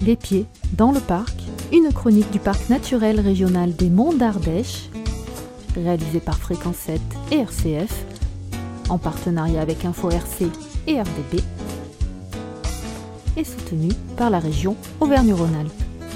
Les pieds dans le parc, une chronique du parc naturel régional des Monts d'Ardèche, réalisée par Fréquence 7 et RCF, en partenariat avec Info RC et RDB, et soutenue par la région Auvergne-Rhône-Alpes.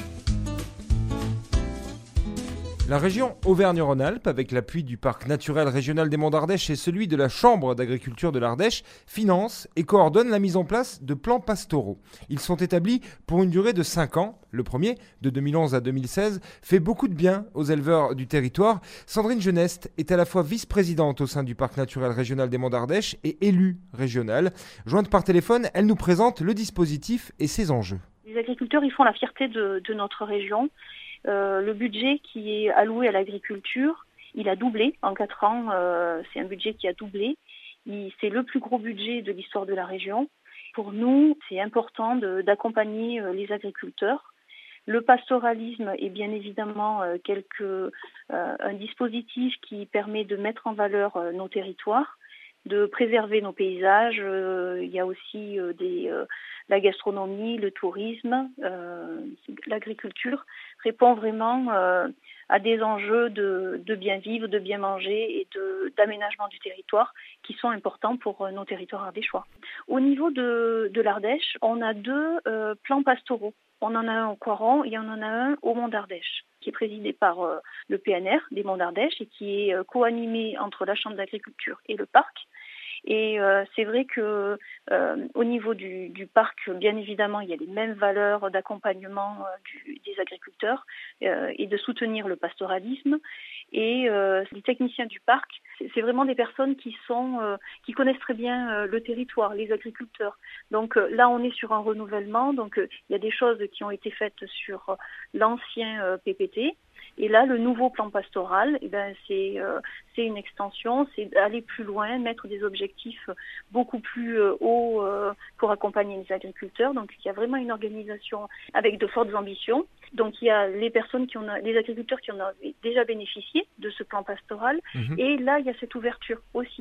La région Auvergne-Rhône-Alpes, avec l'appui du Parc naturel régional des Monts d'Ardèche et celui de la Chambre d'agriculture de l'Ardèche, finance et coordonne la mise en place de plans pastoraux. Ils sont établis pour une durée de 5 ans. Le premier, de 2011 à 2016, fait beaucoup de bien aux éleveurs du territoire. Sandrine Geneste est à la fois vice-présidente au sein du Parc naturel régional des Monts d'Ardèche et élue régionale. Jointe par téléphone, elle nous présente le dispositif et ses enjeux. Les agriculteurs, ils font la fierté de notre région. Le budget qui est alloué à l'agriculture, il a doublé en 4 ans. C'est un budget qui a doublé. C'est le plus gros budget de l'histoire de la région. Pour nous, c'est important d'accompagner les agriculteurs. Le pastoralisme est bien évidemment un dispositif qui permet de mettre en valeur nos territoires, de préserver nos paysages. Il y a aussi la gastronomie, le tourisme. L'agriculture répond vraiment à des enjeux de bien vivre, de bien manger et d'aménagement du territoire qui sont importants pour nos territoires ardéchois. Au niveau de l'Ardèche, on a 2 plans pastoraux. On en a un au Coiron et on en a un au Mont d'Ardèche, qui est présidé par le PNR des Monts d'Ardèche et qui est co-animé entre la Chambre d'agriculture et le parc. Et c'est vrai que au niveau du parc, bien évidemment, il y a les mêmes valeurs d'accompagnement des agriculteurs et de soutenir le pastoralisme. Et les techniciens du parc, c'est vraiment des personnes qui connaissent très bien le territoire, les agriculteurs. Donc là, on est sur un renouvellement. Donc il y a des choses qui ont été faites sur l'ancien PPT. Et là, le nouveau plan pastoral, c'est une extension, c'est aller plus loin, mettre des objectifs beaucoup plus hauts pour accompagner les agriculteurs. Donc, il y a vraiment une organisation avec de fortes ambitions. Donc, il y a les agriculteurs qui en ont déjà bénéficié de ce plan pastoral. Et là, il y a cette ouverture aussi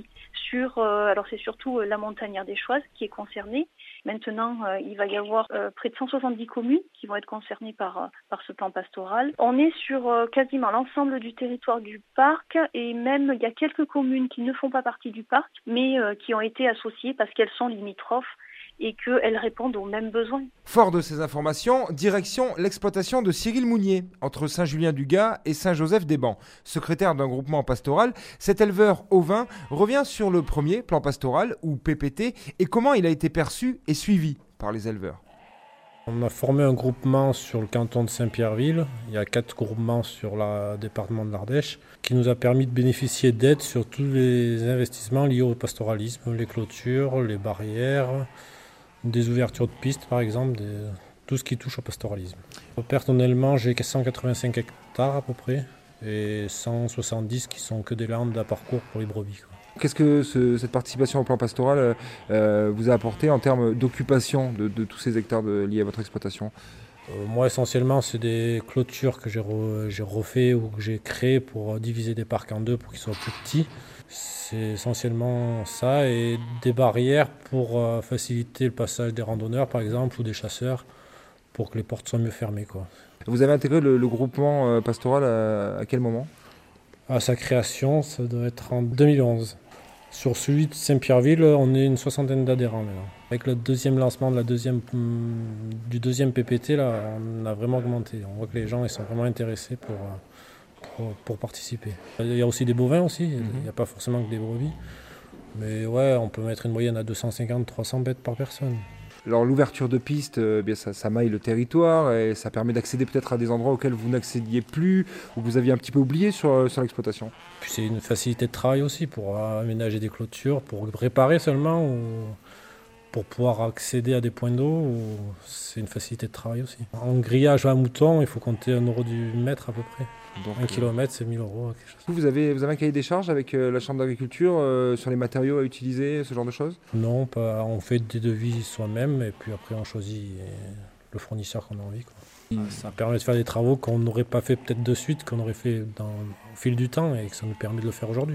alors c'est surtout la montagne ardéchoise qui est concernée. Maintenant, il va y avoir près de 170 communes qui vont être concernées par ce plan pastoral. On est sur quasiment l'ensemble du territoire du parc et même il y a quelques communes qui ne font pas partie du parc, mais qui ont été associées parce qu'elles sont limitrophes et qu'elles répondent aux mêmes besoins. Fort de ces informations, direction l'exploitation de Cyril Mounier, entre Saint-Julien-du-Gard et Saint-Joseph-des-Bancs. Secrétaire d'un groupement pastoral, cet éleveur ovin revient sur le premier plan pastoral, ou PPT, et comment il a été perçu et suivi par les éleveurs. On a formé un groupement sur le canton de Saint-Pierreville. Il y a 4 groupements sur le département de l'Ardèche qui nous a permis de bénéficier d'aides sur tous les investissements liés au pastoralisme, les clôtures, les barrières, des ouvertures de pistes par exemple, tout ce qui touche au pastoralisme. Personnellement, j'ai 185 hectares à peu près et 170 qui sont que des landes à parcours pour les brebis. Qu'est-ce que cette participation au plan pastoral vous a apporté en termes d'occupation de tous ces hectares liés à votre exploitation ? Moi, essentiellement, c'est des clôtures que j'ai refait ou que j'ai créées pour diviser des parcs en 2 pour qu'ils soient plus petits. C'est essentiellement ça et des barrières pour faciliter le passage des randonneurs, par exemple, ou des chasseurs, pour que les portes soient mieux fermées. Vous avez intégré le groupement pastoral à quel moment ? À sa création, ça doit être en 2011. Sur celui de Saint-Pierreville, on est une 60aine d'adhérents maintenant. Avec le deuxième lancement du deuxième PPT, là, on a vraiment augmenté. On voit que les gens ils sont vraiment intéressés pour participer. Il y a aussi des bovins aussi, il n'y a pas forcément que des brebis. Mais ouais, on peut mettre une moyenne à 250-300 bêtes par personne. Alors l'ouverture de pistes, ça maille le territoire et ça permet d'accéder peut-être à des endroits auxquels vous n'accédiez plus ou que vous aviez un petit peu oublié sur l'exploitation. Puis c'est une facilité de travail aussi pour aménager des clôtures, pour réparer seulement ou pour pouvoir accéder à des points d'eau. C'est une facilité de travail aussi. En grillage à mouton, il faut compter 1 € du mètre à peu près. Donc, 1 kilomètre, c'est 1 000 €. Quelque chose. Vous avez un cahier des charges avec la Chambre d'agriculture sur les matériaux à utiliser, ce genre de choses ? Non, pas. On fait des devis soi-même et puis après on choisit le fournisseur qu'on a envie. Ça permet de faire des travaux qu'on n'aurait pas fait peut-être de suite, qu'on aurait fait au fil du temps et que ça nous permet de le faire aujourd'hui.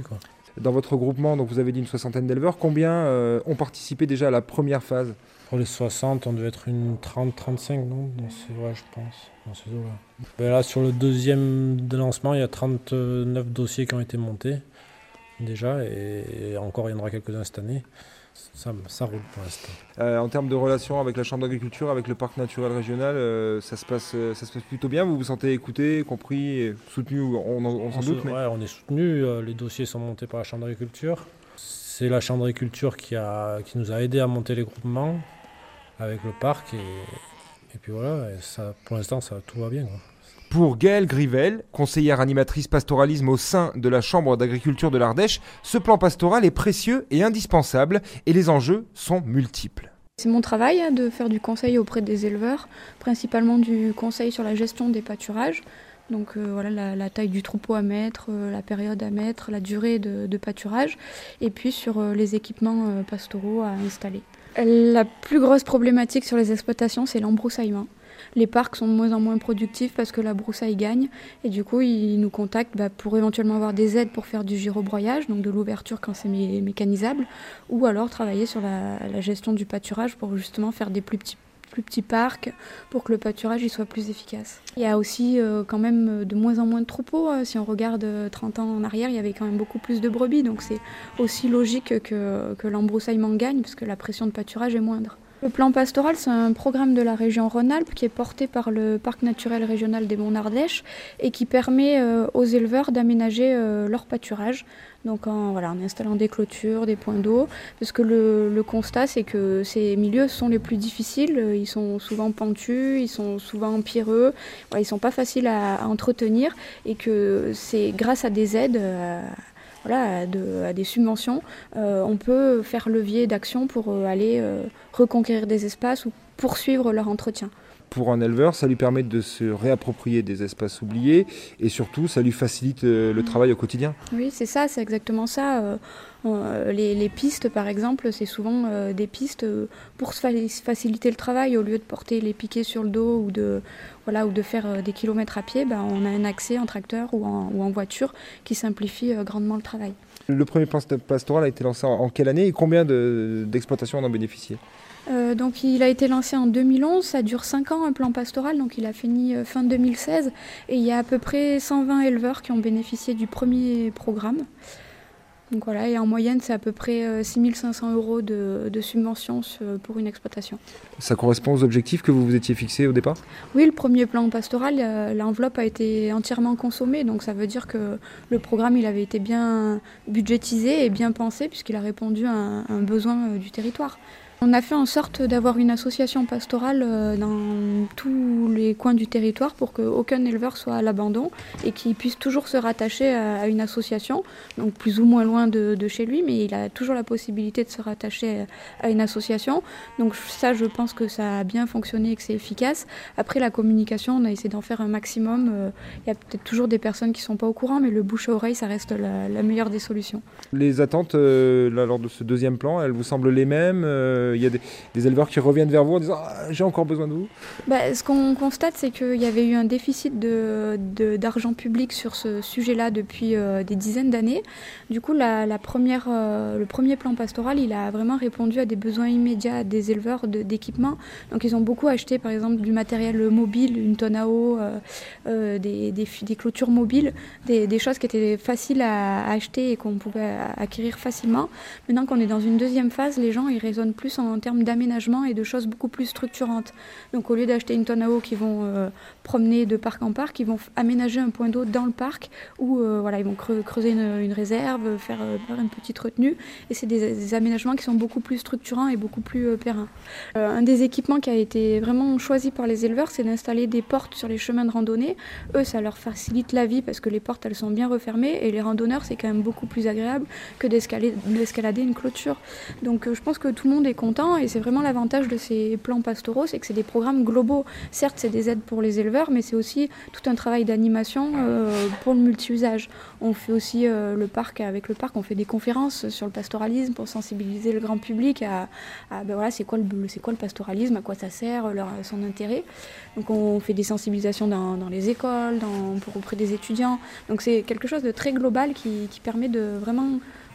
Dans votre groupement, donc vous avez dit une soixantaine d'éleveurs, combien ont participé déjà à la première phase? Pour les 60, on devait être une 30-35, non? Ouais, je pense, dans ces eaux-là. Ben là, sur le deuxième de lancement, il y a 39 dossiers qui ont été montés déjà, et encore il y en aura quelques-uns cette année. Ça roule pour l'instant. En termes de relations avec la Chambre d'agriculture, avec le parc naturel régional, ça se passe plutôt bien? Vous vous sentez écouté, compris, soutenu? On s'en doute, mais... Ouais, on est soutenu. Les dossiers sont montés par la Chambre d'agriculture. C'est la Chambre d'agriculture qui nous a aidés à monter les groupements avec le parc. Et puis voilà, et ça, pour l'instant, tout va bien, quoi. Pour Gaëlle Grivel, conseillère animatrice pastoralisme au sein de la Chambre d'agriculture de l'Ardèche, ce plan pastoral est précieux et indispensable et les enjeux sont multiples. C'est mon travail de faire du conseil auprès des éleveurs, principalement du conseil sur la gestion des pâturages. Donc voilà, la taille du troupeau à mettre, la période à mettre, la durée de pâturage, et puis sur les équipements pastoraux à installer. La plus grosse problématique sur les exploitations, c'est l'embroussaillement. Les parcs sont de moins en moins productifs parce que la broussaille gagne et du coup ils nous contactent pour éventuellement avoir des aides pour faire du gyrobroyage, donc de l'ouverture quand c'est mécanisable, ou alors travailler sur la gestion du pâturage pour justement faire des plus petits parcs pour que le pâturage il soit plus efficace. Il y a aussi quand même de moins en moins de troupeaux. Si on regarde 30 ans en arrière, il y avait quand même beaucoup plus de brebis, donc c'est aussi logique que l'embroussaillement gagne parce que la pression de pâturage est moindre. Le plan pastoral, c'est un programme de la région Rhône-Alpes qui est porté par le parc naturel régional des Monts d'Ardèche et qui permet aux éleveurs d'aménager leur pâturage. Donc en installant des clôtures, des points d'eau, parce que le constat c'est que ces milieux sont les plus difficiles, ils sont souvent pentus, ils sont souvent pierreux, ils sont pas faciles à entretenir et que c'est grâce à des aides, à des subventions, on peut faire levier d'action pour aller reconquérir des espaces ou poursuivre leur entretien. Pour un éleveur, ça lui permet de se réapproprier des espaces oubliés et surtout, ça lui facilite le travail au quotidien. Oui, c'est ça, c'est exactement ça. Les pistes, par exemple, c'est souvent des pistes pour faciliter le travail. Au lieu de porter les piquets sur le dos ou de faire des kilomètres à pied, on a un accès en tracteur ou en voiture qui simplifie grandement le travail. Le premier plan pastoral a été lancé en quelle année et combien d'exploitations en ont bénéficié? Donc il a été lancé en 2011, ça dure 5 ans un plan pastoral, donc il a fini fin 2016 et il y a à peu près 120 éleveurs qui ont bénéficié du premier programme. Donc voilà, et en moyenne c'est à peu près 6 500 € de subventions pour une exploitation. Ça correspond aux objectifs que vous vous étiez fixés au départ? Oui, le premier plan pastoral, l'enveloppe a été entièrement consommée, donc ça veut dire que le programme il avait été bien budgétisé et bien pensé puisqu'il a répondu à un besoin du territoire. On a fait en sorte d'avoir une association pastorale dans tous les coins du territoire pour qu'aucun éleveur soit à l'abandon et qu'il puisse toujours se rattacher à une association, donc plus ou moins loin de chez lui, mais il a toujours la possibilité de se rattacher à une association. Donc ça, je pense que ça a bien fonctionné et que c'est efficace. Après, la communication, on a essayé d'en faire un maximum. Il y a peut-être toujours des personnes qui ne sont pas au courant, mais le bouche à oreille, ça reste la meilleure des solutions. Les attentes lors de ce deuxième plan, elles vous semblent les mêmes? Il y a des éleveurs qui reviennent vers vous en disant j'ai encore besoin de vous? Ce qu'on constate, c'est qu'il y avait eu un déficit d'argent public sur ce sujet-là depuis des dizaines d'années. Du coup, le premier plan pastoral, il a vraiment répondu à des besoins immédiats des éleveurs d'équipement. Donc ils ont beaucoup acheté par exemple du matériel mobile, une tonne à eau, des clôtures mobiles, des choses qui étaient faciles à acheter et qu'on pouvait acquérir facilement. Maintenant qu'on est dans une deuxième phase, les gens ils raisonnent plus en termes d'aménagement et de choses beaucoup plus structurantes. Donc au lieu d'acheter une tonne à eau qu'ils vont promener de parc en parc, ils vont aménager un point d'eau dans le parc où ils vont creuser une réserve, faire une petite retenue. Et c'est des aménagements qui sont beaucoup plus structurants et beaucoup plus pérennes. Un des équipements qui a été vraiment choisi par les éleveurs, c'est d'installer des portes sur les chemins de randonnée. Eux, ça leur facilite la vie parce que les portes, elles sont bien refermées et les randonneurs, c'est quand même beaucoup plus agréable que d'escalader une clôture. Donc je pense que tout le monde est content et c'est vraiment l'avantage de ces plans pastoraux, c'est que c'est des programmes globaux. Certes, c'est des aides pour les éleveurs, mais c'est aussi tout un travail d'animation pour le multi-usage. On fait aussi avec le parc, on fait des conférences sur le pastoralisme pour sensibiliser le grand public à c'est quoi le pastoralisme, à quoi ça sert, son intérêt. Donc on fait des sensibilisations dans les écoles, auprès des étudiants. Donc c'est quelque chose de très global qui permet de vraiment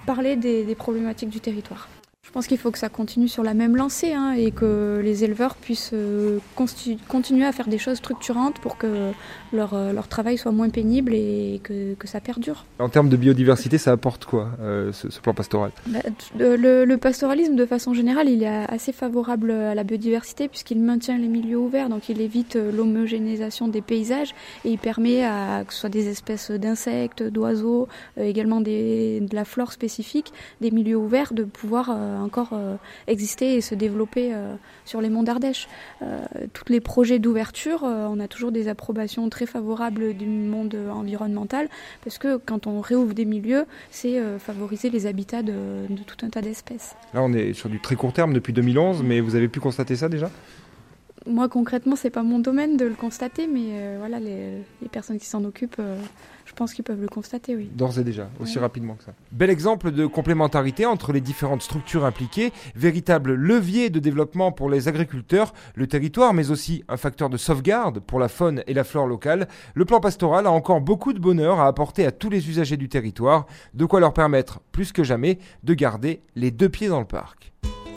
parler des problématiques du territoire. Je pense qu'il faut que ça continue sur la même lancée et que les éleveurs puissent continuer à faire des choses structurantes pour que leur travail soit moins pénible et que ça perdure. En termes de biodiversité, ça apporte quoi, ce plan pastoral ? Le pastoralisme, de façon générale, il est assez favorable à la biodiversité puisqu'il maintient les milieux ouverts, donc il évite l'homogénéisation des paysages et il permet que ce soit des espèces d'insectes, d'oiseaux, également de la flore spécifique, des milieux ouverts, de pouvoir encore exister et se développer sur les monts d'Ardèche. Tous les projets d'ouverture, on a toujours des approbations très favorables du monde environnemental parce que quand on réouvre des milieux, c'est favoriser les habitats de tout un tas d'espèces. Là, on est sur du très court terme depuis 2011, mais vous avez pu constater ça déjà ? Moi, concrètement, c'est pas mon domaine de le constater, mais voilà, les personnes qui s'en occupent, je pense qu'ils peuvent le constater, oui. D'ores et déjà, aussi rapidement que ça. Bel exemple de complémentarité entre les différentes structures impliquées, véritable levier de développement pour les agriculteurs, le territoire, mais aussi un facteur de sauvegarde pour la faune et la flore locale. Le plan pastoral a encore beaucoup de bonheur à apporter à tous les usagers du territoire, de quoi leur permettre, plus que jamais, de garder les deux pieds dans le parc.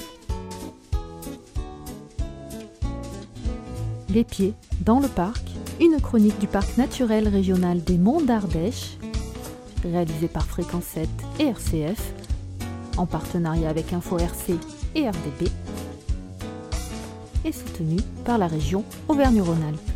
Les pieds dans le parc, une chronique du parc naturel régional des Monts d'Ardèche, réalisée par Fréquence 7 et RCF, en partenariat avec Info RC et RDP, et soutenue par la région Auvergne-Rhône-Alpes.